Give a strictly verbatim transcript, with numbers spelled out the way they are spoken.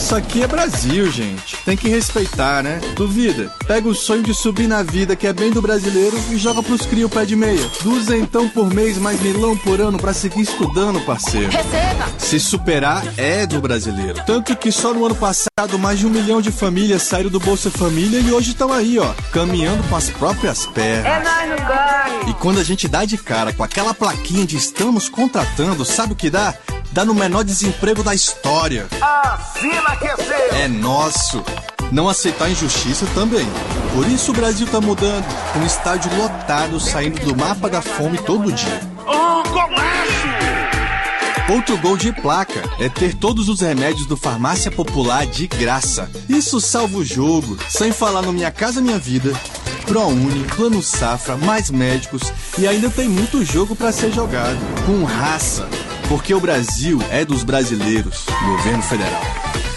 Isso aqui é Brasil, gente. Tem que respeitar, né? Duvida? Pega o sonho de subir na vida, que é bem do brasileiro, e joga pros crio pé de meia. Duzentão por mês, mais milão por ano pra seguir estudando, parceiro. Receba! Se superar é do brasileiro. Tanto que só no ano passado, mais de um milhão de famílias saíram do Bolsa Família e hoje estão aí, ó, caminhando com as próprias pernas. É nóis no ganho! E quando a gente dá de cara com aquela plaquinha de estamos contratando, sabe o que dá? Dá no menor desemprego da história. Assina que é seu! É nosso. Não aceitar injustiça também. Por isso o Brasil tá mudando. Um estádio lotado saindo do mapa da fome todo dia. Um comércio! Outro gol de placa é ter todos os remédios do Farmácia Popular de graça. Isso salva o jogo. Sem falar no Minha Casa Minha Vida, ProUni, Plano Safra, mais médicos e ainda tem muito jogo pra ser jogado. Com raça. Porque o Brasil é dos brasileiros. Governo Federal.